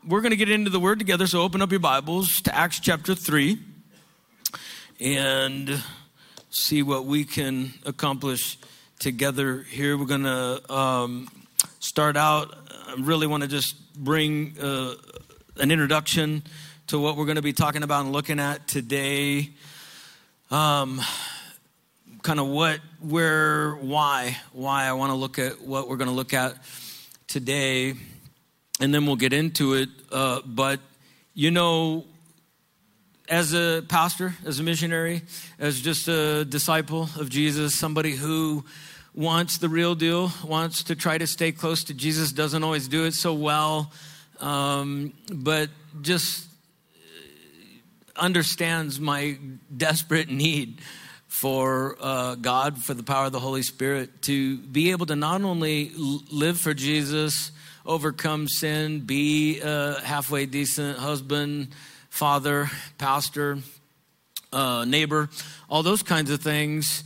we're going to get into the Word together, so open up your Bibles to Acts chapter 3 and see what we can accomplish together here. We're going to start out. I really want to just bring an introduction to what we're going to be talking about and looking at today. Kind of what, where, why I want to look at what we're going to look at today, and then we'll get into it. But, you know, as a pastor, as a missionary, as just a disciple of Jesus, somebody who wants the real deal, wants to try to stay close to Jesus, doesn't always do it so well, but just understands my desperate need for God, for the power of the Holy Spirit, to be able to not only live for Jesus, overcome sin, be a halfway decent husband, father, pastor, neighbor, all those kinds of things.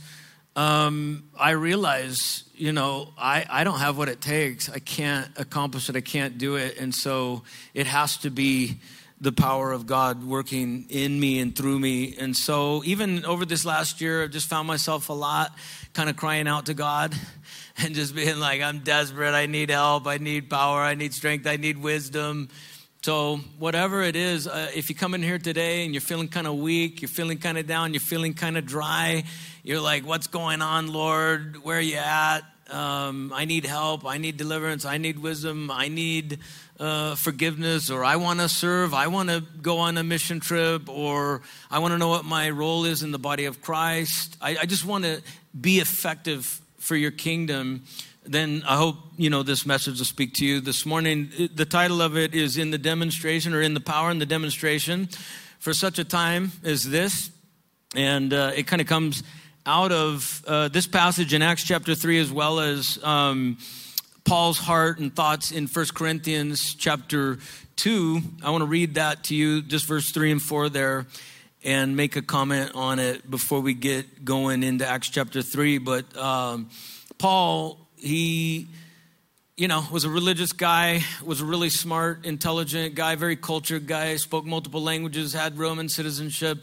I realize, you know, I don't have what it takes. I can't accomplish it. I can't do it. And so it has to be the power of God working in me and through me. And so even over this last year, I've just found myself a lot kind of crying out to God and just being like, I'm desperate. I need help. I need power. I need strength. I need wisdom. So whatever it is, if you come in here today and you're feeling kind of weak, you're feeling kind of down, you're feeling kind of dry, you're like, what's going on, Lord? Where are you at? I need help. I need deliverance. I need wisdom. I need forgiveness, or I want to serve. I want to go on a mission trip, or I want to know what my role is in the body of Christ. I just want to be effective for your kingdom. Then I hope, you know, this message will speak to you this morning. The title of it is In the Demonstration, or In the Power and the Demonstration for Such a Time as This. And it kind of comes out of this passage in Acts chapter 3, as well as Paul's heart and thoughts in 1 Corinthians chapter 2. I want to read that to you, just verse 3 and 4 there, and make a comment on it before we get going into Acts chapter 3. But Paul, he, you know, was a religious guy, was a really smart, intelligent guy, very cultured guy, spoke multiple languages, had Roman citizenship,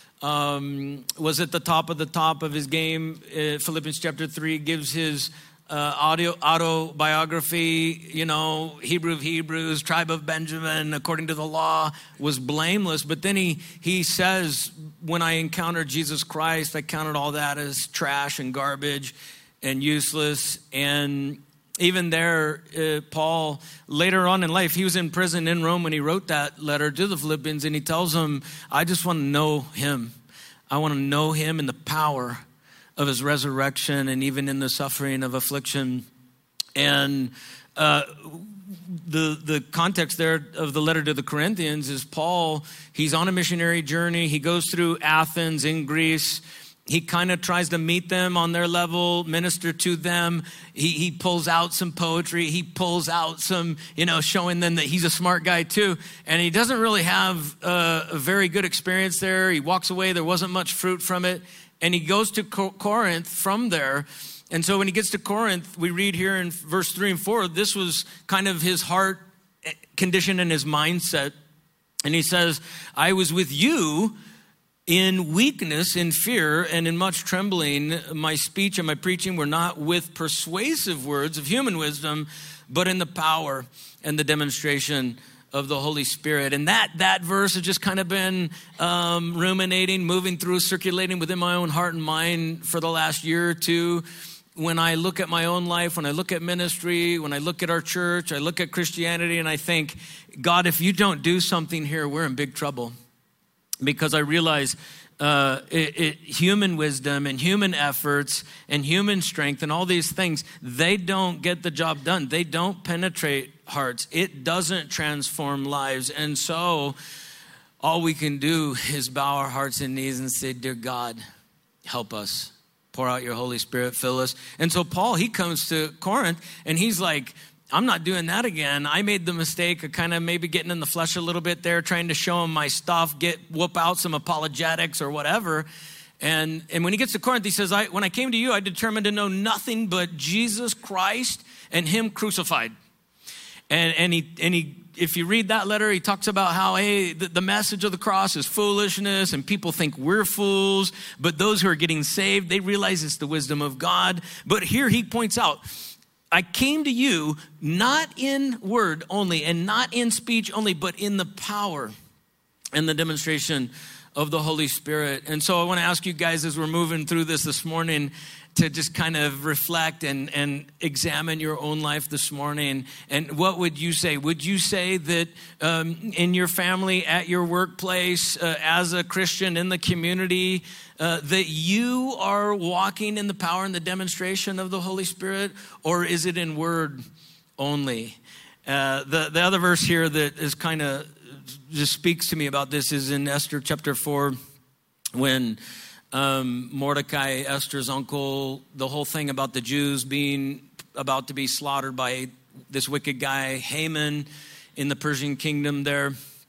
was at the top of his game. Philippians chapter 3 gives his autobiography, you know, Hebrew of Hebrews, tribe of Benjamin, according to the law, was blameless. But then he says, when I encountered Jesus Christ, I counted all that as trash and garbage and useless. And even there, Paul, later on in life, he was in prison in Rome when he wrote that letter to the Philippians, and he tells them, I just want to know him. I want to know him in the power of his resurrection, and even in the suffering of affliction. And the context there of the letter to the Corinthians is Paul, he's on a missionary journey. He goes through Athens in Greece. He kind of tries to meet them on their level, minister to them. He pulls out some poetry. He pulls out some, you know, showing them that he's a smart guy too. And he doesn't really have a very good experience there. He walks away. There wasn't much fruit from it. And he goes to Corinth from there. And so when he gets to Corinth, we read here in verse 3 and 4, this was kind of his heart condition and his mindset. And he says, I was with you in weakness, in fear, and in much trembling. My speech and my preaching were not with persuasive words of human wisdom, but in the power and the demonstration of the Holy Spirit. And that verse has just kind of been ruminating, moving through, circulating within my own heart and mind for the last year or two. When I look at my own life, when I look at ministry, when I look at our church, I look at Christianity, and I think, God, if you don't do something here, we're in big trouble. Because I realize human wisdom and human efforts and human strength and all these things, they don't get the job done. They don't penetrate hearts. It doesn't transform lives. And so all we can do is bow our hearts and knees and say, dear God, help us. Pour out your Holy Spirit, fill us. And so Paul, he comes to Corinth and he's like, I'm not doing that again. I made the mistake of kind of maybe getting in the flesh a little bit there, trying to show him my stuff, whoop out some apologetics or whatever. And when he gets to Corinth, he says, when I came to you, I determined to know nothing but Jesus Christ and him crucified. And he if you read that letter, he talks about how, hey, the message of the cross is foolishness and people think we're fools, but those who are getting saved, they realize it's the wisdom of God. But here he points out, I came to you not in word only and not in speech only, but in the power and the demonstration of the Holy Spirit. And so I want to ask you guys as we're moving through this morning to just kind of reflect and examine your own life this morning. And what would you say? Would you say that in your family, at your workplace, as a Christian in the community, that you are walking in the power and the demonstration of the Holy Spirit? Or is it in word only? The other verse here that is kind of just speaks to me about this is in Esther chapter 4, when Mordecai, Esther's uncle, the whole thing about the Jews being about to be slaughtered by this wicked guy, Haman, in the Persian kingdom there.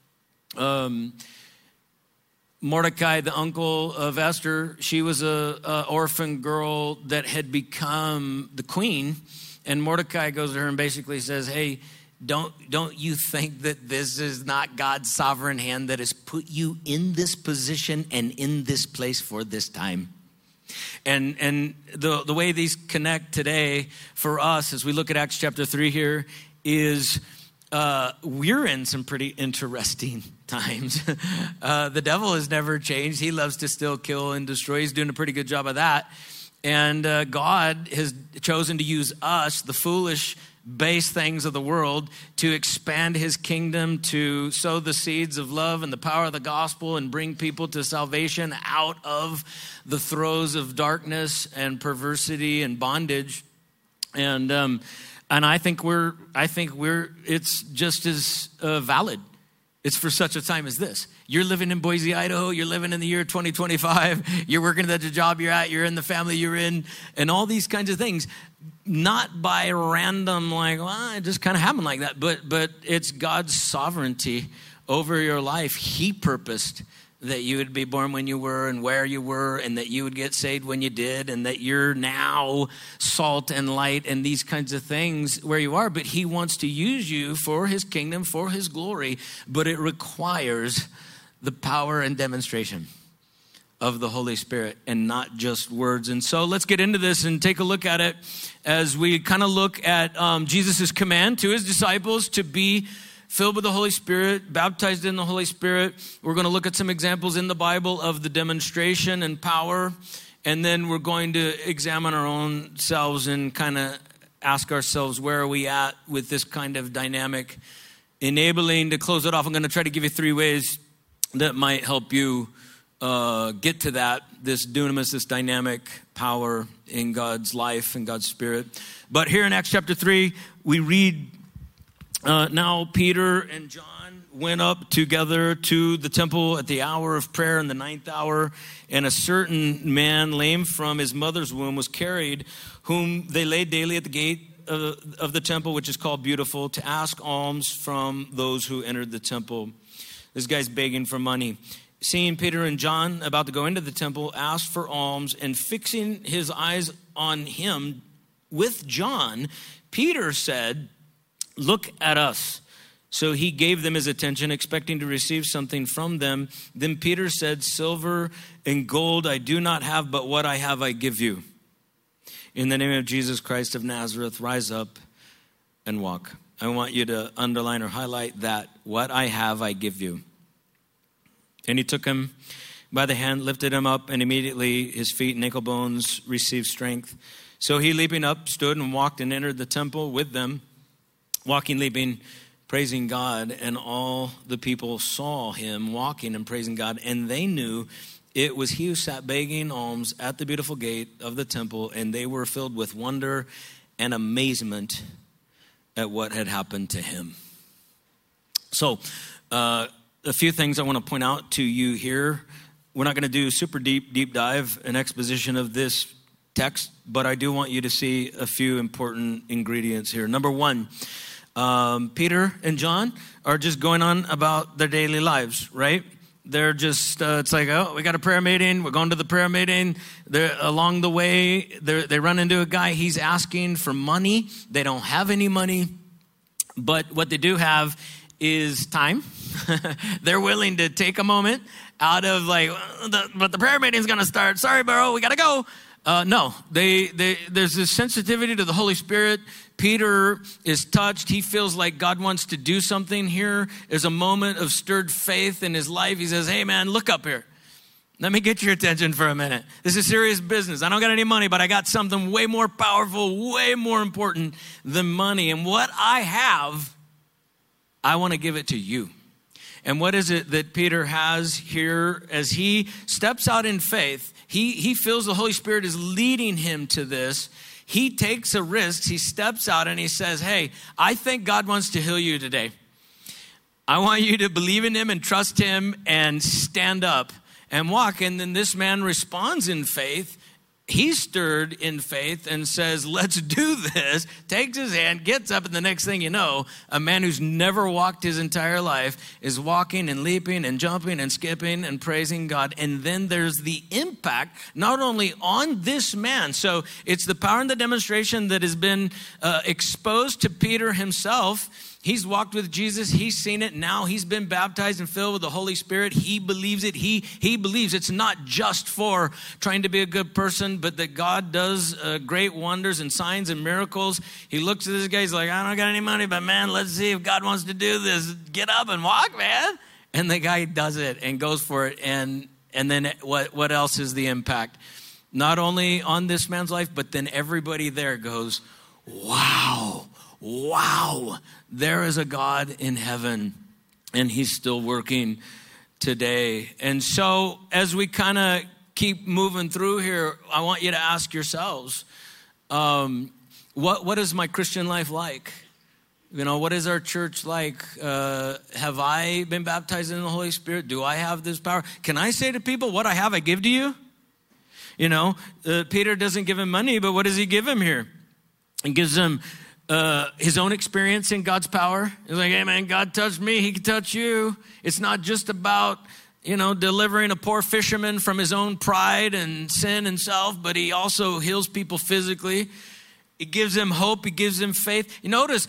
Mordecai, the uncle of Esther, she was a orphan girl that had become the queen. And Mordecai goes to her and basically says, hey, don't you think that this is not God's sovereign hand that has put you in this position and in this place for this time? And the way these connect today for us as we look at Acts chapter 3 here is we're in some pretty interesting times. The devil has never changed. He loves to still kill and destroy. He's doing a pretty good job of that. And God has chosen to use us, the foolish base things of the world, to expand his kingdom, to sow the seeds of love and the power of the gospel and bring people to salvation out of the throes of darkness and perversity and bondage. And I think it's just as valid. It's for such a time as this. You're living in Boise, Idaho. You're living in the year 2025. You're working at the job you're at. You're in the family you're in, and all these kinds of things. Not by random, like, well, it just kind of happened like that. But it's God's sovereignty over your life. He purposed that you would be born when you were and where you were, and that you would get saved when you did, and that you're now salt and light and these kinds of things where you are. But he wants to use you for his kingdom, for his glory. But it requires the power and demonstration of the Holy Spirit and not just words. And so let's get into this and take a look at it as we kind of look at Jesus' command to his disciples to be filled with the Holy Spirit, baptized in the Holy Spirit. We're going to look at some examples in the Bible of the demonstration and power. And then we're going to examine our own selves and kind of ask ourselves, where are we at with this kind of dynamic enabling? To close it off, I'm going to try to give you 3 ways that might help you get to that, this dunamis, this dynamic power in God's life and God's Spirit. But here in Acts chapter 3, we read, now Peter and John went up together to the temple at the hour of prayer in the 9th hour, and a certain man, lame from his mother's womb, was carried, whom they laid daily at the gate of the temple, which is called Beautiful, to ask alms from those who entered the temple. This guy's begging for money. Seeing Peter and John about to go into the temple, asked for alms, and fixing his eyes on him with John, Peter said, "Look at us." So he gave them his attention, expecting to receive something from them. Then Peter said, "Silver and gold I do not have, but what I have I give you. In the name of Jesus Christ of Nazareth, rise up and walk." I want you to underline or highlight that. What I have I give you. And he took him by the hand, lifted him up, and immediately his feet and ankle bones received strength. So he, leaping up, stood and walked and entered the temple with them, walking, leaping, praising God. And all the people saw him walking and praising God, and they knew it was he who sat begging alms at the beautiful gate of the temple, and they were filled with wonder and amazement at what had happened to him. So, a few things I want to point out to you here. We're not going to do super deep dive, an exposition of this text, but I do want you to see a few important ingredients here. Number one, Peter and John are just going on about their daily lives, right? They're just, it's like, oh, we got a prayer meeting. We're going to the prayer meeting. Along the way, they run into a guy. He's asking for money. They don't have any money. But what they do have is time. They're willing to take a moment out of like, but the prayer meeting's going to start. Sorry, bro, we got to go. No, there's this sensitivity to the Holy Spirit. Peter is touched. He feels like God wants to do something here. There's a moment of stirred faith in his life. He says, hey, man, look up here. Let me get your attention for a minute. This is serious business. I don't got any money, but I got something way more powerful, way more important than money. And what I have, I want to give it to you. And what is it that Peter has here as he steps out in faith? He feels the Holy Spirit is leading him to this. He takes a risk. He steps out and he says, hey, I think God wants to heal you today. I want you to believe in him and trust him and stand up and walk. And then this man responds in faith. He's stirred in faith and says, let's do this, takes his hand, gets up, and the next thing you know, a man who's never walked his entire life is walking and leaping and jumping and skipping and praising God. And then there's the impact, not only on this man. So it's the power and the demonstration that has been exposed to Peter himself. He's walked with Jesus. He's seen it. Now he's been baptized and filled with the Holy Spirit. He believes it. He believes it's not just for trying to be a good person, but that God does great wonders and signs and miracles. He looks at this guy. He's like, I don't got any money, but man, let's see if God wants to do this. Get up and walk, man. And the guy does it and goes for it. And then what else is the impact? Not only on this man's life, but then everybody there goes, wow. There is a God in heaven, and he's still working today. And so as we kind of keep moving through here, I want you to ask yourselves, what is my Christian life like? You know, what is our church like? Have I been baptized in the Holy Spirit? Do I have this power? Can I say to people, what I have, I give to you? You know, Peter doesn't give him money, but what does he give him here? He gives him his own experience in God's power. He's like, hey man, God touched me, he can touch you. It's not just about, delivering a poor fisherman from his own pride and sin and self, but he also heals people physically. It gives them hope. It gives them faith. You notice,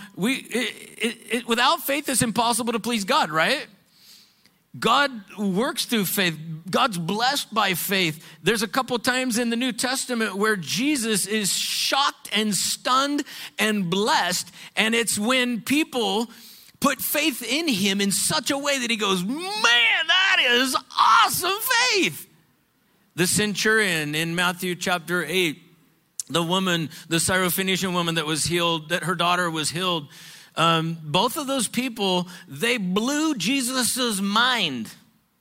without faith, it's impossible to please God, right? God works through faith. God's blessed by faith. There's a couple times in the New Testament where Jesus is shocked and stunned and blessed. And it's when people put faith in him in such a way that he goes, man, that is awesome faith. The centurion in Matthew chapter 8, the Syrophoenician woman that was healed, that her daughter was healed. Both of those people, they blew Jesus's mind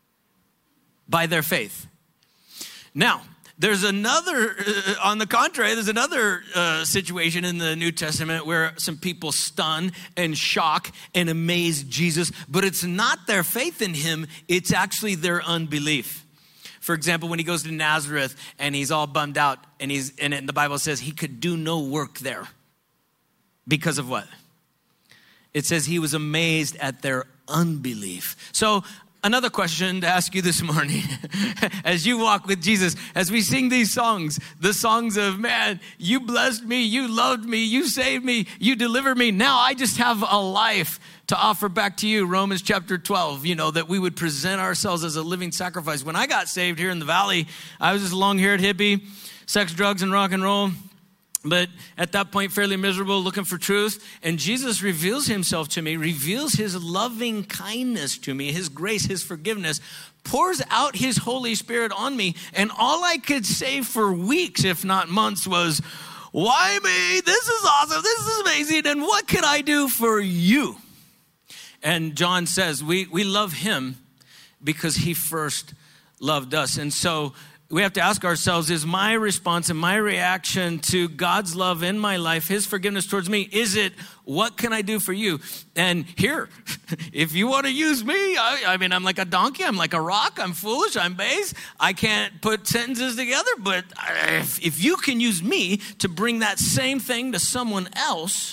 by their faith. Now, there's another, on the contrary, there's another situation in the New Testament where some people stun and shock and amaze Jesus, but it's not their faith in him, it's actually their unbelief. For example, when he goes to Nazareth and he's all bummed out and the Bible says he could do no work there. Because of what? It says he was amazed at their unbelief. So another question to ask you this morning, as you walk with Jesus, as we sing these songs, the songs of, man, you blessed me, you loved me, you saved me, you delivered me. Now I just have a life to offer back to you. Romans chapter 12, that we would present ourselves as a living sacrifice. When I got saved here in the valley, I was just a long-haired hippie, sex, drugs, and rock and roll. But at that point, fairly miserable, looking for truth. And Jesus reveals himself to me, reveals his loving kindness to me, his grace, his forgiveness, pours out his Holy Spirit on me. And all I could say for weeks, if not months, was, why me? This is awesome. This is amazing. And what can I do for you? And John says, we love him because he first loved us. And so we have to ask ourselves, is my response and my reaction to God's love in my life, his forgiveness towards me, is it, what can I do for you? And here, if you want to use me, I'm like a donkey, I'm like a rock, I'm foolish, I'm base, I can't put sentences together, but if you can use me to bring that same thing to someone else,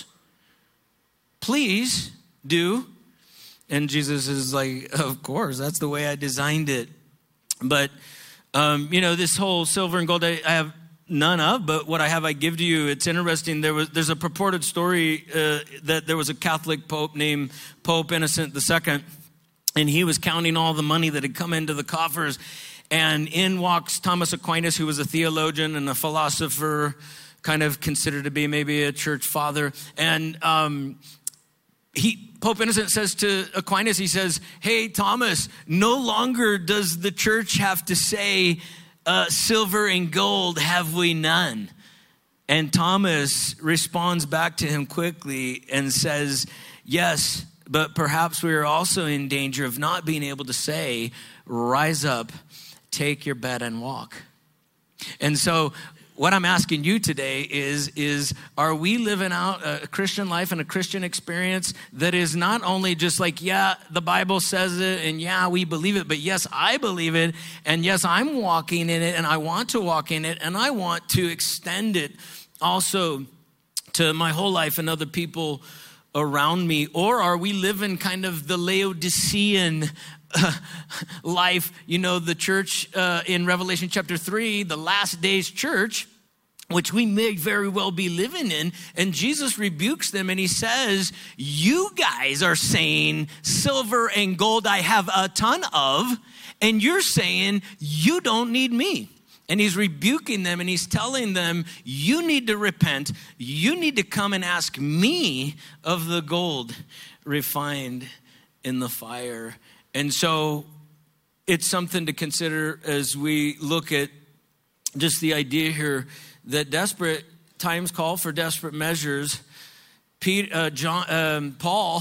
please do. And Jesus is like, of course, that's the way I designed it. But this whole silver and gold, I have none of, but what I have I give to you. It's interesting. There's a purported story that there was a Catholic pope named Pope Innocent II, and he was counting all the money that had come into the coffers, and in walks Thomas Aquinas, who was a theologian and a philosopher, kind of considered to be maybe a church father, and Pope Innocent says to Aquinas, he says, "Hey, Thomas, no longer does the church have to say, silver and gold have we none." And Thomas responds back to him quickly and says, "Yes, but perhaps we are also in danger of not being able to say, rise up, take your bed and walk." And so what I'm asking you today is are we living out a Christian life and a Christian experience that is not only just like, yeah, the Bible says it, and yeah, we believe it, but yes, I believe it, and yes, I'm walking in it, and I want to walk in it, and I want to extend it also to my whole life and other people around me? Or are we living kind of the Laodicean life? You know, the church in Revelation chapter 3, the last days church, which we may very well be living in, and Jesus rebukes them and he says, you guys are saying silver and gold I have a ton of, and you're saying you don't need me. And he's rebuking them and he's telling them, you need to repent. You need to come and ask me of the gold refined in the fire. And so it's something to consider as we look at just the idea here that desperate times call for desperate measures. Paul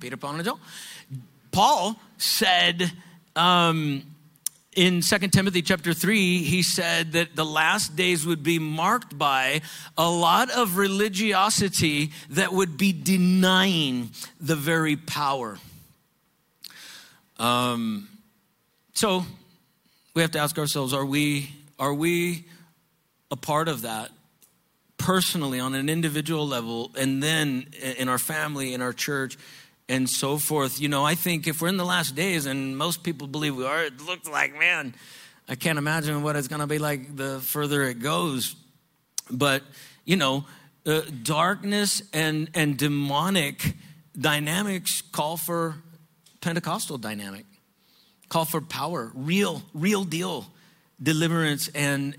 said in 2 Timothy chapter 3, he said that the last days would be marked by a lot of religiosity that would be denying the very power. So we have to ask ourselves, are we a part of that personally on an individual level, and then in our family, in our church, and so forth? You know, I think if we're in the last days, and most people believe we are, it looks like, man, I can't imagine what it's going to be like the further it goes. But, you know, darkness and demonic dynamics call for Pentecostal dynamic, call for power, real deal deliverance and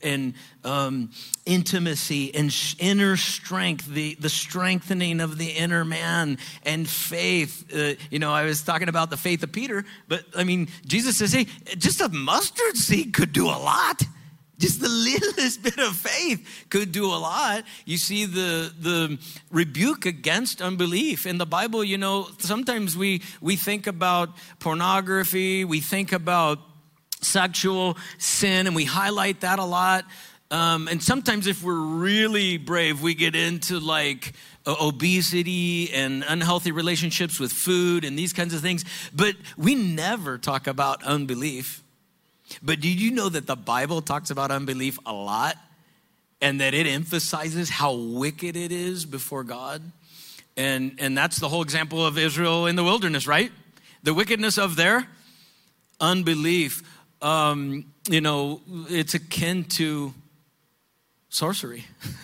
intimacy and inner strength, the strengthening of the inner man and faith. You know, I was talking about the faith of Peter, but I mean, Jesus says, hey, just a mustard seed could do a lot. Just the littlest bit of faith could do a lot. You see the rebuke against unbelief. In the Bible, you know, sometimes we think about pornography, we think about sexual sin, and we highlight that a lot. And sometimes if we're really brave, we get into like obesity and unhealthy relationships with food and these kinds of things. But we never talk about unbelief. But did you know that the Bible talks about unbelief a lot, and that it emphasizes how wicked it is before God? And that's the whole example of Israel in the wilderness, right? The wickedness of their unbelief. You know, it's akin to sorcery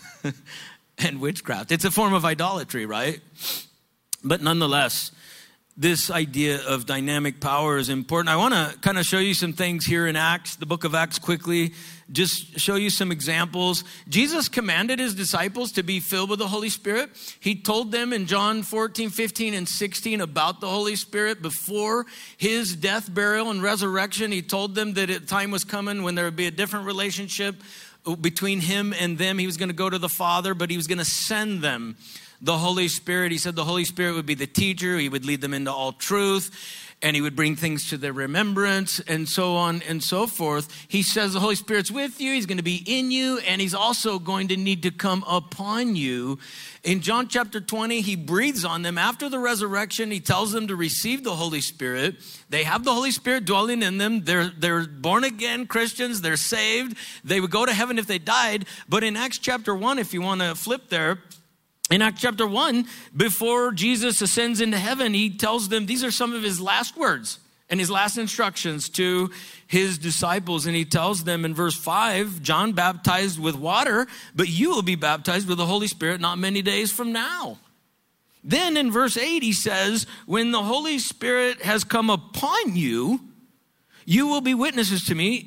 and witchcraft. It's a form of idolatry, right? But nonetheless, this idea of dynamic power is important. I want to kind of show you some things here in Acts, the book of Acts quickly, just show you some examples. Jesus commanded his disciples to be filled with the Holy Spirit. He told them in John 14, 15, and 16 about the Holy Spirit before his death, burial, and resurrection. He told them that a time was coming when there would be a different relationship between him and them. He was going to go to the Father, but he was going to send them the Holy Spirit. He said the Holy Spirit would be the teacher. He would lead them into all truth, and he would bring things to their remembrance, and so on and so forth. He says the Holy Spirit's with you. He's going to be in you, and he's also going to need to come upon you. In John chapter 20, he breathes on them. After the resurrection, he tells them to receive the Holy Spirit. They have the Holy Spirit dwelling in them. They're born again Christians. They're saved. They would go to heaven if they died. But in Acts chapter 1, if you want to flip there, in Acts chapter 1, before Jesus ascends into heaven, he tells them, these are some of his last words. and his last instructions to his disciples. And he tells them in verse 5, John baptized with water, but you will be baptized with the Holy Spirit not many days from now. Then in verse 8, he says, when the Holy Spirit has come upon you, you will be witnesses to me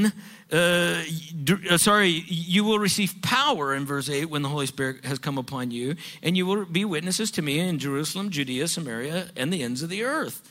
you will receive power in verse 8 when the Holy Spirit has come upon you, and you will be witnesses to me in Jerusalem, Judea, Samaria, and the ends of the earth.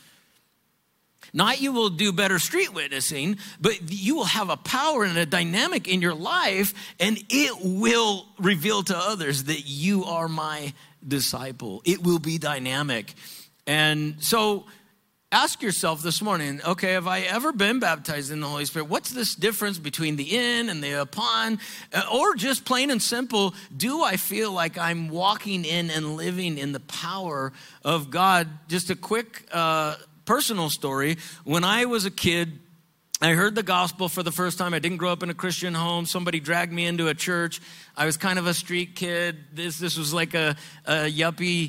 Not you will do better street witnessing, but you will have a power and a dynamic in your life, and it will reveal to others that you are my disciple. It will be dynamic. And so ask yourself this morning, okay, have I ever been baptized in the Holy Spirit? What's this difference between the in and the upon? Or just plain and simple, do I feel like I'm walking in and living in the power of God? Just a quick personal story. When I was a kid, I heard the gospel for the first time. I didn't grow up in a Christian home. Somebody dragged me into a church. I was kind of a street kid. This was like a yuppie,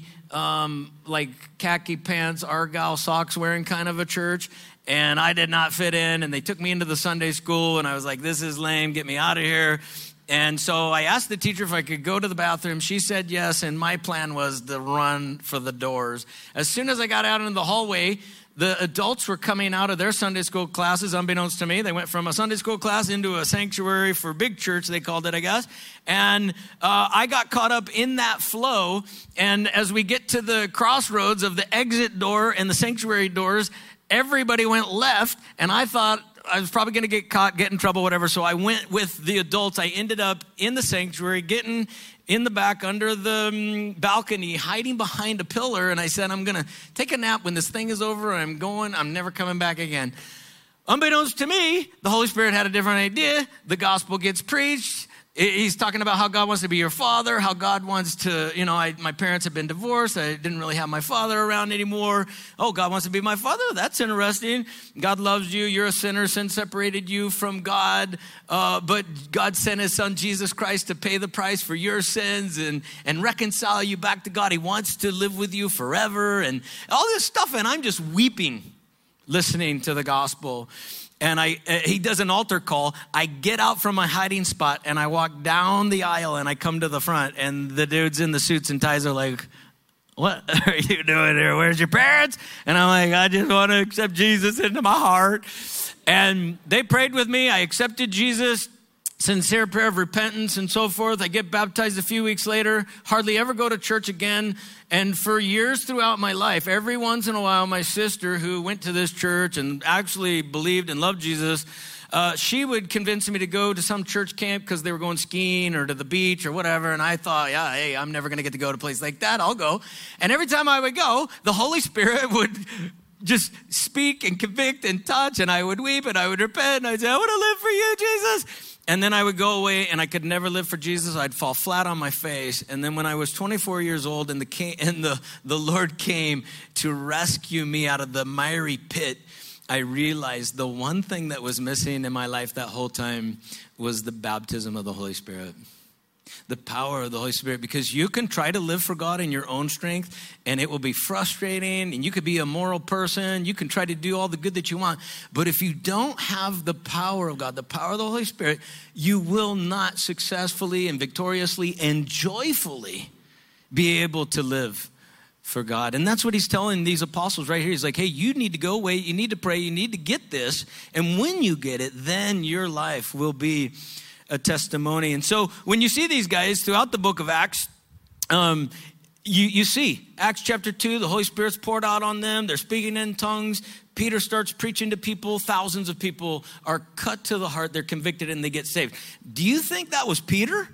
like khaki pants, Argyle socks wearing kind of a church. And I did not fit in. And they took me into the Sunday school. And I was like, this is lame. Get me out of here. And so I asked the teacher if I could go to the bathroom. She said yes. And my plan was to run for the doors. As soon as I got out into the hallway, the adults were coming out of their Sunday school classes, unbeknownst to me. They went from a Sunday school class into a sanctuary for big church, they called it, I guess. And I got caught up in that flow. And as we get to the crossroads of the exit door and the sanctuary doors, everybody went left. And I thought I was probably going to get caught, get in trouble, whatever. So I went with the adults. I ended up in the sanctuary, getting in the back under the balcony, hiding behind a pillar. And I said, I'm going to take a nap when this thing is over. I'm never coming back again. Unbeknownst to me, the Holy Spirit had a different idea. The gospel gets preached. He's talking about how God wants to be your father, how God wants to, my parents have been divorced. I didn't really have my father around anymore. Oh, God wants to be my father? That's interesting. God loves you. You're a sinner. Sin separated you from God. But God sent his son, Jesus Christ, to pay the price for your sins and reconcile you back to God. He wants to live with you forever and all this stuff. And I'm just weeping, listening to the gospel. And he does an altar call. I get out from my hiding spot and I walk down the aisle and I come to the front. And the dudes in the suits and ties are like, what are you doing here? Where's your parents? And I'm like, I just want to accept Jesus into my heart. And they prayed with me. I accepted Jesus. Sincere prayer of repentance and so forth. I get baptized a few weeks later, hardly ever go to church again. And for years throughout my life, every once in a while, my sister who went to this church and actually believed and loved Jesus, she would convince me to go to some church camp because they were going skiing or to the beach or whatever. And I thought, yeah, hey, I'm never going to get to go to a place like that. I'll go. And every time I would go, the Holy Spirit would just speak and convict and touch. And I would weep and I would repent. And I'd say, I want to live for you, Jesus. And then I would go away and I could never live for Jesus. I'd fall flat on my face. And then when I was 24 years old and the Lord came to rescue me out of the miry pit, I realized the one thing that was missing in my life that whole time was the baptism of the Holy Spirit. The power of the Holy Spirit, because you can try to live for God in your own strength and it will be frustrating and you could be a moral person. You can try to do all the good that you want. But if you don't have the power of God, the power of the Holy Spirit, you will not successfully and victoriously and joyfully be able to live for God. And that's what he's telling these apostles right here. He's like, hey, you need to go away. You need to pray. You need to get this. And when you get it, then your life will be a testimony. And so when you see these guys throughout the book of Acts, you see Acts chapter 2, the Holy Spirit's poured out on them. They're speaking in tongues. Peter starts preaching to people. Thousands of people are cut to the heart. They're convicted and they get saved. Do you think that was Peter?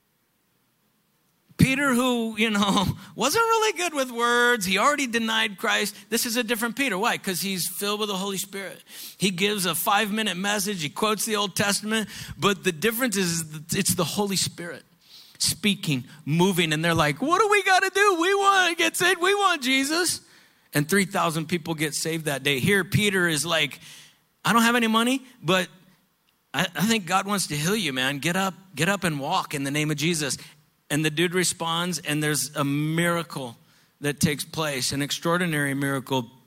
Peter who, wasn't really good with words. He already denied Christ. This is a different Peter. Why? Because he's filled with the Holy Spirit. He gives a 5-minute message. He quotes the Old Testament. But the difference is it's the Holy Spirit speaking, moving. And they're like, what do we got to do? We want to get saved. We want Jesus. And 3,000 people get saved that day. Here, Peter is like, I don't have any money, but I think God wants to heal you, man. Get up and walk in the name of Jesus. And the dude responds, and there's a miracle that takes place, an extraordinary miracle.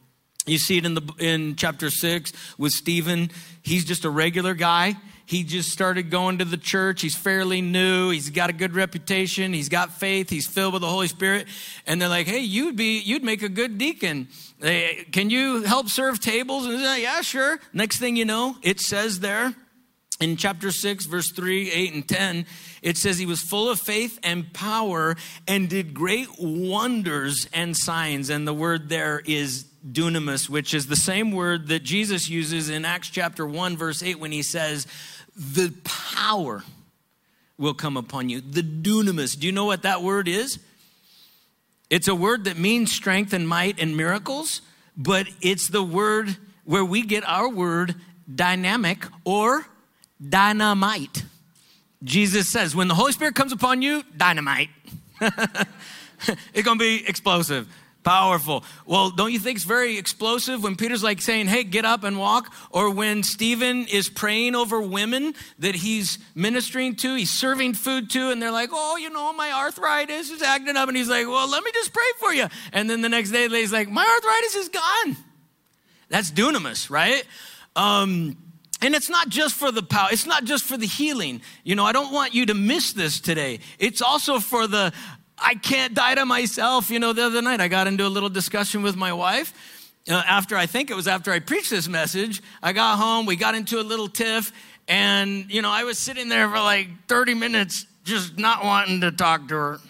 You see it in chapter 6 with Stephen. He's just a regular guy. He just started going to the church. He's fairly new. He's got a good reputation. He's got faith. He's filled with the Holy Spirit. And they're like, hey, you'd make a good deacon. Can you help serve tables? And he's like, yeah, sure. Next thing you know, it says there in chapter 6, verse 3, 8, and 10, it says he was full of faith and power and did great wonders and signs. And the word there is dunamis, which is the same word that Jesus uses in Acts chapter 1, verse 8, when he says, the power will come upon you. The dunamis. Do you know what that word is? It's a word that means strength and might and miracles, but it's the word where we get our word dynamic or dynamite. Jesus says, when the Holy Spirit comes upon you, dynamite. It's going to be explosive. Powerful. Well, don't you think it's very explosive when Peter's like saying, hey, get up and walk? Or when Stephen is praying over women that he's ministering to, he's serving food to, and they're like, oh, my arthritis is acting up. And he's like, well, let me just pray for you. And then the next day, he's like, my arthritis is gone. That's dunamis, right? And it's not just for the power. It's not just for the healing. I don't want you to miss this today. It's also for the I can't die to myself. The other night I got into a little discussion with my wife. After I preached this message, I got home, we got into a little tiff, and, I was sitting there for like 30 minutes just not wanting to talk to her.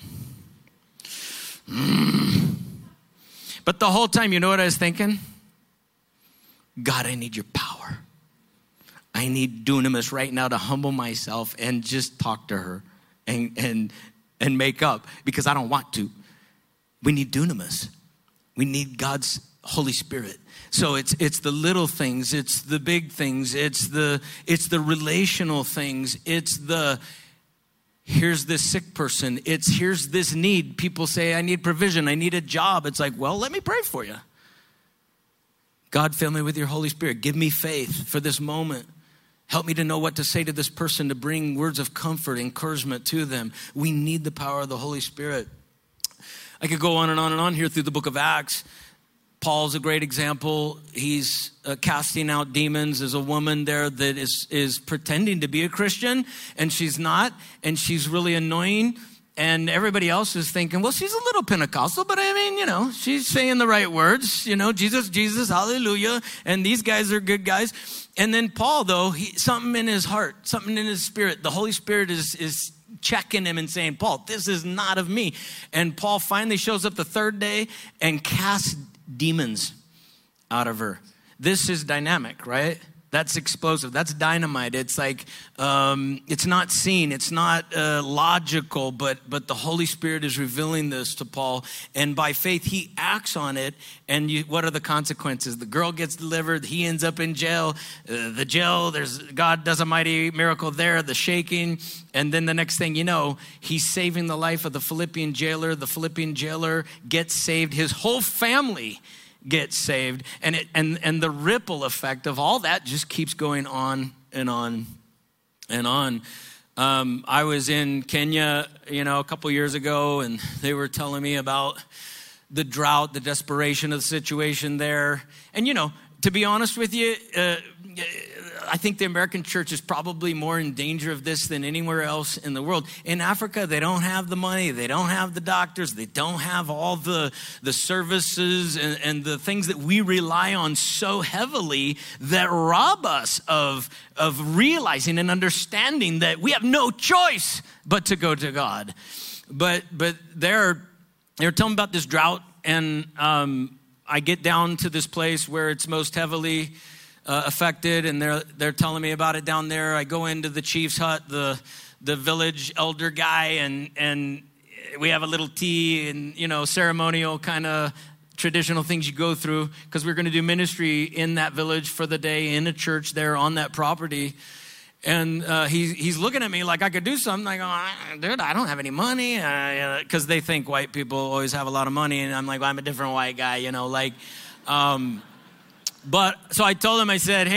But the whole time, you know what I was thinking? God, I need your power. I need dunamis right now to humble myself and just talk to her and make up, because I don't want to. We need dunamis. We need God's Holy Spirit. So it's the little things, it's the big things, it's the relational things, it's the here's this sick person, here's this need. People say, I need provision, I need a job. It's like, well, let me pray for you. God, fill me with your Holy Spirit. Give me faith for this moment. Help me to know what to say to this person, to bring words of comfort, encouragement to them. We need the power of the Holy Spirit. I could go on and on and on here through the book of Acts. Paul's a great example. He's casting out demons. There's a woman there that is pretending to be a Christian, and she's not, and she's really annoying. And everybody else is thinking, well, she's a little Pentecostal, but I mean, she's saying the right words, Jesus, Jesus, hallelujah. And these guys are good guys. And then Paul, though, something in his heart, something in his spirit, the Holy Spirit is checking him and saying, Paul, this is not of me. And Paul finally shows up the third day and casts demons out of her. This is dynamic, right? That's explosive. That's dynamite. It's like, it's not seen. It's not logical, but the Holy Spirit is revealing this to Paul. And by faith, he acts on it. And what are the consequences? The girl gets delivered. He ends up in jail. The jail, God does a mighty miracle there, the shaking. And then the next thing you know, he's saving the life of the Philippian jailer. The Philippian jailer gets saved. His whole family get saved, and the ripple effect of all that just keeps going on and on and on. I was in Kenya, a couple years ago, and they were telling me about the drought, the desperation of the situation there. And to be honest with you, I think the American church is probably more in danger of this than anywhere else in the world. In Africa, they don't have the money. They don't have the doctors. They don't have all the services and the things that we rely on so heavily that rob us of realizing and understanding that we have no choice but to go to God. But they're telling me about this drought, and I get down to this place where it's most heavily affected, and they're telling me about it down there. I go into the chief's hut, the village elder guy, and we have a little tea and ceremonial kind of traditional things you go through, because we're going to do ministry in that village for the day in a church there on that property. And he's looking at me like I could do something. I go, dude, I don't have any money, because they think white people always have a lot of money, and I'm like, well, I'm a different white guy, But so I told him, I said, hey,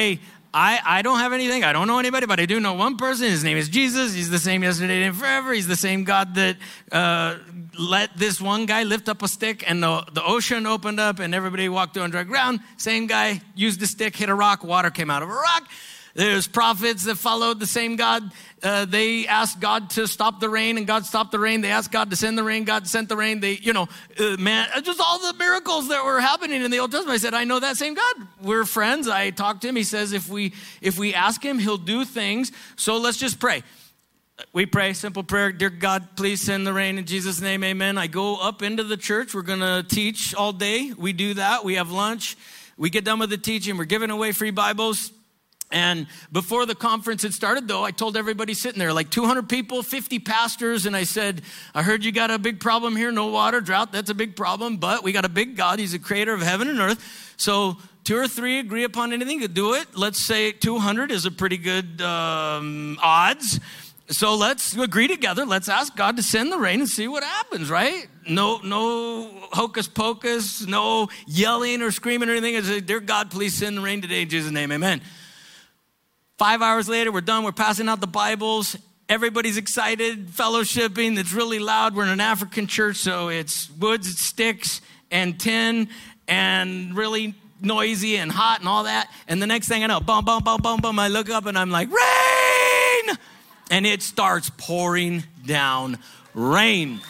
I don't have anything. I don't know anybody, but I do know one person. His name is Jesus. He's the same yesterday and forever. He's the same God that let this one guy lift up a stick and the ocean opened up and everybody walked on dry ground. Same guy used the stick, hit a rock, water came out of a rock. There's prophets that followed the same God. They asked God to stop the rain, and God stopped the rain. They asked God to send the rain. God sent the rain. Just all the miracles that were happening in the Old Testament. I said, I know that same God. We're friends. I talked to him. He says, if we ask him, he'll do things. So let's just pray. We pray, simple prayer. Dear God, please send the rain in Jesus' name, amen. I go up into the church. We're going to teach all day. We do that. We have lunch. We get done with the teaching. We're giving away free Bibles. And before the conference had started, though, I told everybody sitting there, like 200 people, 50 pastors, and I said, I heard you got a big problem here, no water, drought, that's a big problem, but we got a big God. He's the creator of heaven and earth. So 2 or 3 agree upon anything to do it. Let's say 200 is a pretty good odds. So let's agree together. Let's ask God to send the rain and see what happens, right? No hocus pocus, no yelling or screaming or anything. I say, dear God, please send the rain today in Jesus' name, amen. 5 hours later, we're done. We're passing out the Bibles. Everybody's excited, fellowshipping. It's really loud. We're in an African church, so it's wood, sticks, and tin, and really noisy and hot and all that. And the next thing I know, boom, boom, boom, boom, boom, I look up and I'm like, rain! And it starts pouring down rain.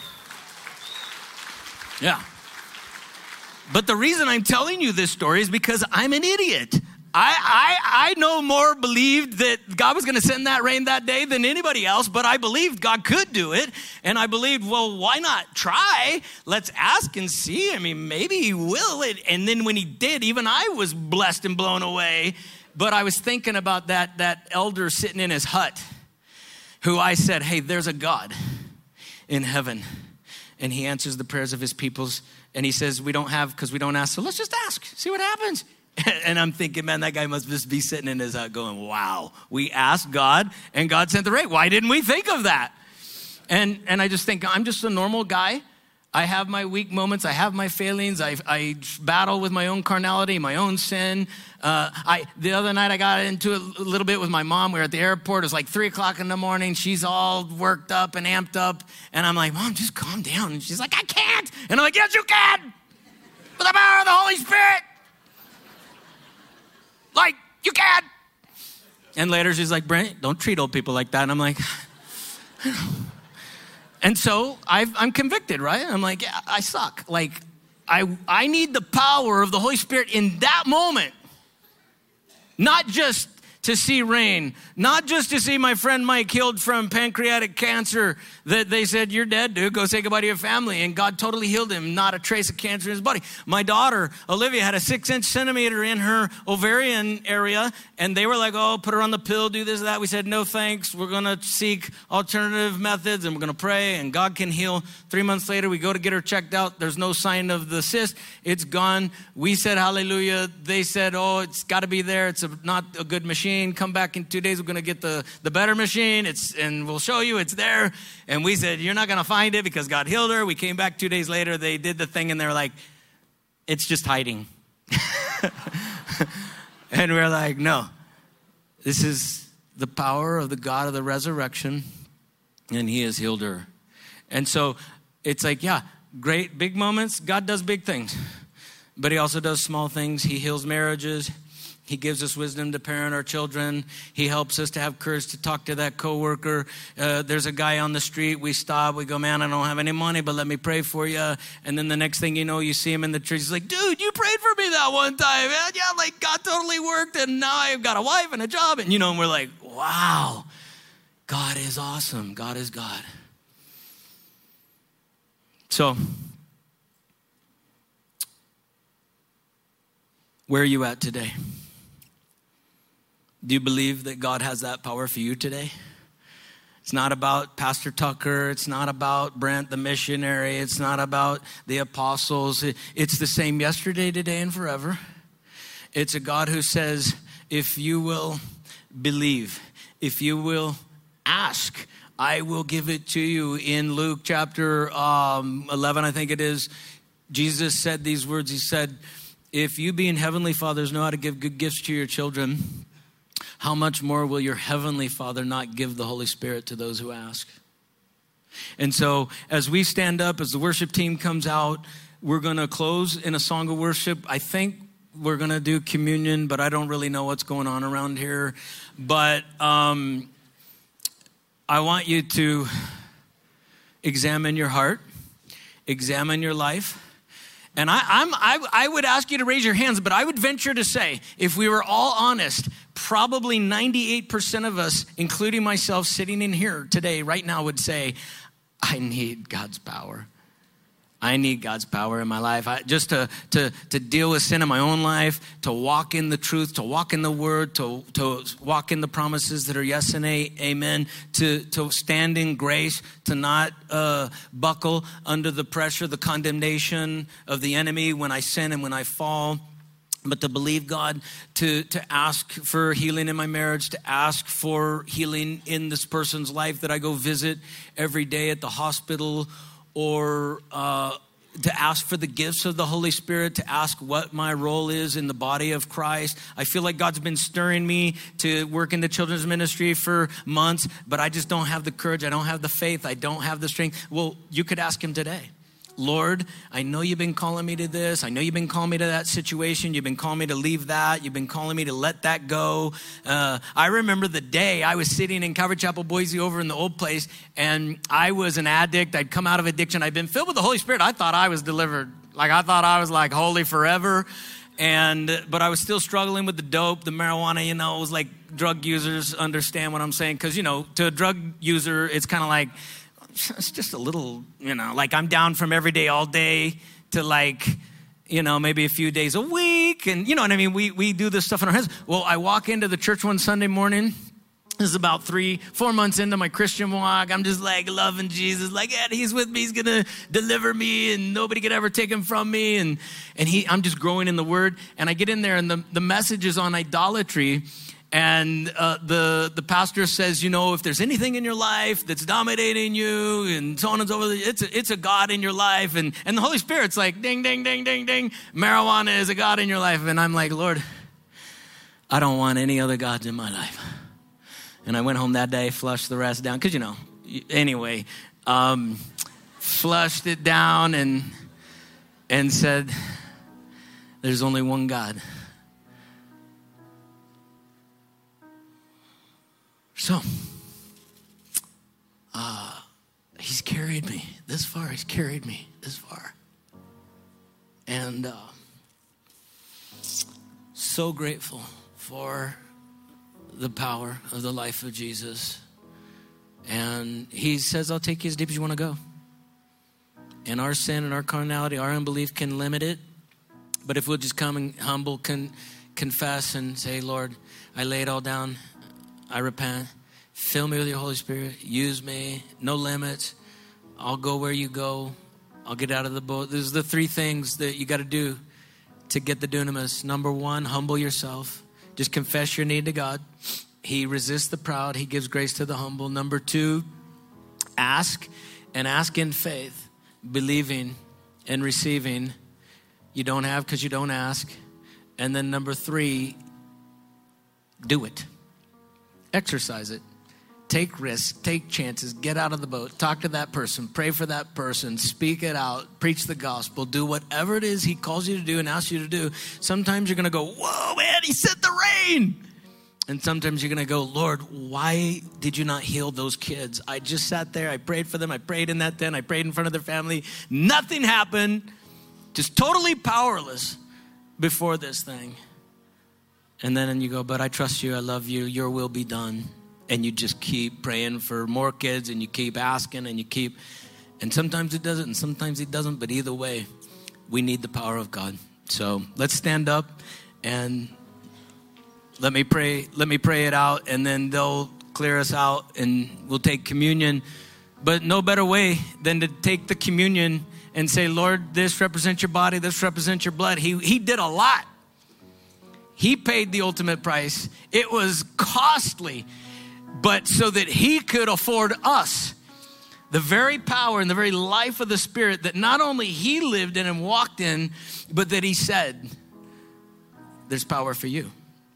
Yeah. But the reason I'm telling you this story is because I'm an idiot. I no more believed that God was going to send that rain that day than anybody else, but I believed God could do it. And I believed, well, why not try? Let's ask and see. I mean, maybe he will. And then when he did, even I was blessed and blown away. But I was thinking about that elder sitting in his hut who I said, hey, there's a God in heaven. And he answers the prayers of his peoples. And he says, we don't have because we don't ask. So let's just ask, see what happens. And I'm thinking, man, that guy must just be sitting in his hut going, wow, we asked God and God sent the rain. Why didn't we think of that? And I just think, I'm just a normal guy. I have my weak moments. I have my failings. I battle with my own carnality, my own sin. The other night I got into it a little bit with my mom. We were at the airport. It was like 3 o'clock in the morning. She's all worked up and amped up. And I'm like, Mom, just calm down. And she's like, I can't. And I'm like, yes, you can. With the power of the Holy Spirit. Like, you can. And later she's like, Brent, don't treat old people like that. And I'm like, and so I'm convicted, right? I'm like, yeah, I suck. Like, I need the power of the Holy Spirit in that moment. Not just to see rain, not just to see my friend Mike healed from pancreatic cancer that they said, you're dead, dude, go say goodbye to your family. And God totally healed him, not a trace of cancer in his body. My daughter, Olivia, had a 6 centimeter in her ovarian area, and they were like, oh, put her on the pill, do this, that. We said, no, thanks. We're going to seek alternative methods, and we're going to pray, and God can heal. 3 months later, we go to get her checked out. There's no sign of the cyst. It's gone. We said, hallelujah. They said, oh, it's got to be there. It's not a good machine. Come back in 2 days. We're going to get the better machine. And we'll show you it's there. And we said, you're not going to find it because God healed her. We came back 2 days later. They did the thing and they're like, it's just hiding. And we're like, no, this is the power of the God of the resurrection. And he has healed her. And so it's like, yeah, great big moments. God does big things, but he also does small things. He heals marriages. He gives us wisdom to parent our children. He helps us to have courage to talk to that coworker. There's a guy on the street. We stop. We go, man, I don't have any money, but let me pray for you. And then the next thing you know, you see him in the trees. He's like, dude, you prayed for me that one time. Man. Yeah, like God totally worked. And now I've got a wife and a job. And, and we're like, wow, God is awesome. God is God. So, where are you at today? Do you believe that God has that power for you today? It's not about Pastor Tucker. It's not about Brent, the missionary. It's not about the apostles. It's the same yesterday, today, and forever. It's a God who says, if you will believe, if you will ask, I will give it to you. In Luke chapter 11, I think it is, Jesus said these words. He said, if you being heavenly fathers know how to give good gifts to your children, how much more will your heavenly Father not give the Holy Spirit to those who ask? And so as we stand up, as the worship team comes out, we're going to close in a song of worship. I think we're going to do communion, but I don't really know what's going on around here. But I want you to examine your heart, examine your life. And I would ask you to raise your hands, but I would venture to say, if we were all honest, probably 98% of us, including myself sitting in here today, right now, would say, I need God's power. I need God's power in my life. Just to deal with sin in my own life, to walk in the truth, to walk in the word, to walk in the promises that are yes and amen, to stand in grace, to not buckle under the pressure, the condemnation of the enemy when I sin and when I fall, but to believe God, to ask for healing in my marriage, to ask for healing in this person's life that I go visit every day at the hospital, or to ask for the gifts of the Holy Spirit, to ask what my role is in the body of Christ. I feel like God's been stirring me to work in the children's ministry for months, but I just don't have the courage. I don't have the faith. I don't have the strength. Well, you could ask him today. Lord, I know you've been calling me to this. I know you've been calling me to that situation. You've been calling me to leave that. You've been calling me to let that go. I remember the day I was sitting in Calvary Chapel, Boise, over in the old place, and I was an addict. I'd come out of addiction. I'd been filled with the Holy Spirit. I thought I was delivered. Like, I thought I was like holy forever. But I was still struggling with the dope, the marijuana. It was like drug users understand what I'm saying. Because, to a drug user, it's kind of like, it's just a little, like I'm down from every day, all day to maybe a few days a week. And you know what I mean? We do this stuff in our heads. Well, I walk into the church one Sunday morning. This is about 3-4 months into my Christian walk. I'm just like loving Jesus. Like, yeah, he's with me. He's going to deliver me and nobody could ever take him from me. And I'm just growing in the word. And I get in there and the message is on idolatry. And the pastor says, if there's anything in your life that's dominating you and so on and so forth, it's a God in your life. And the Holy Spirit's like, ding, ding, ding, ding, ding. Marijuana is a God in your life. And I'm like, Lord, I don't want any other gods in my life. And I went home that day, flushed the rest down. Because, anyway, flushed it down and said, there's only one God. So, he's carried me this far. He's carried me this far. And so grateful for the power of the life of Jesus. And he says, I'll take you as deep as you want to go. And our sin and our carnality, our unbelief can limit it. But if we'll just come and humble, confess and say, Lord, I lay it all down. I repent. Fill me with your Holy Spirit. Use me. No limits. I'll go where you go. I'll get out of the boat. There's the 3 things that you got to do to get the dunamis. Number 1, humble yourself. Just confess your need to God. He resists the proud. He gives grace to the humble. Number 2, ask, and ask in faith, believing and receiving. You don't have because you don't ask. And then number 3, do it. Exercise it. Take risks, take chances, get out of the boat, talk to that person, pray for that person, speak it out, preach the gospel, do whatever it is he calls you to do and asks you to do. Sometimes you're going to go, whoa, man, he sent the rain. And sometimes you're going to go, Lord, why did you not heal those kids? I just sat there, I prayed for them, I prayed in that tent, I prayed in front of their family. Nothing happened, just totally powerless before this thing. And then you go, but I trust you, I love you, your will be done. And you just keep praying for more kids and you keep asking and sometimes it doesn't and sometimes it doesn't. But either way, we need the power of God. So let's stand up and let me pray it out, and then they'll clear us out and we'll take communion. But no better way than to take the communion and say, Lord, this represents your body, this represents your blood. He did a lot. He paid the ultimate price. It was costly, but so that he could afford us the very power and the very life of the Spirit that not only he lived in and walked in, but that he said, there's power for you.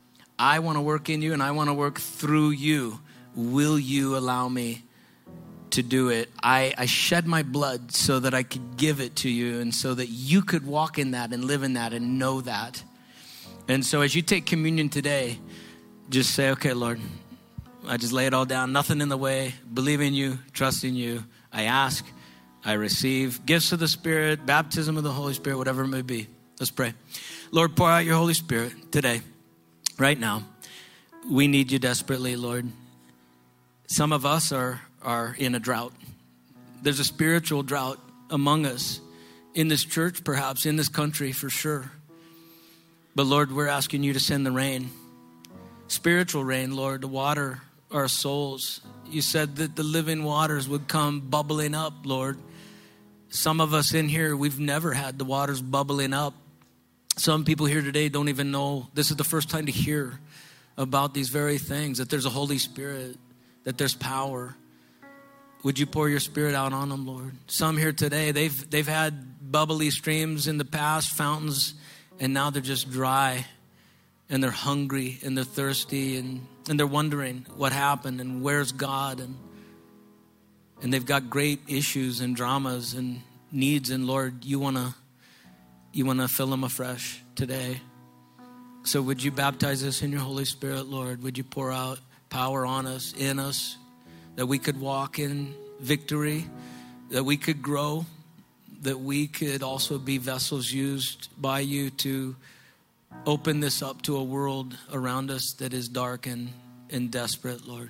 I want to work in you and I want to work through you. Will you allow me to do it? I shed my blood so that I could give it to you and so that you could walk in that and live in that and know that. And so as you take communion today, just say, okay, Lord, I just lay it all down, nothing in the way, believe in you, trust in you. I ask, I receive gifts of the Spirit, baptism of the Holy Spirit, whatever it may be. Let's pray. Lord, pour out your Holy Spirit today, right now. We need you desperately, Lord. Some of us are in a drought. There's a spiritual drought among us, in this church perhaps, in this country for sure. But Lord, we're asking you to send the rain, spiritual rain, Lord, to water our souls. You said that the living waters would come bubbling up, Lord. Some of us in here, we've never had the waters bubbling up. Some people here today don't even know. This is the first time to hear about these very things, that there's a Holy Spirit, that there's power. Would you pour your Spirit out on them, Lord? Some here today, they've had bubbly streams in the past, fountains, and now they're just dry, and they're hungry, and they're thirsty, and they're wondering what happened, and where's God, and they've got great issues and dramas and needs, and Lord, you want to fill them afresh today. So would you baptize us in your Holy Spirit, Lord? Would you pour out power on us, in us, that we could walk in victory, that we could grow, that we could also be vessels used by you to open this up to a world around us that is dark and desperate, Lord.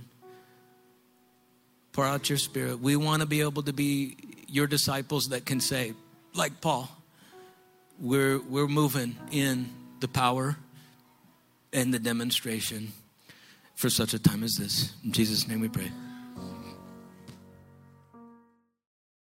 Pour out your Spirit. We want to be able to be your disciples that can say, like Paul, we're moving in the power and the demonstration for such a time as this. In Jesus' name we pray.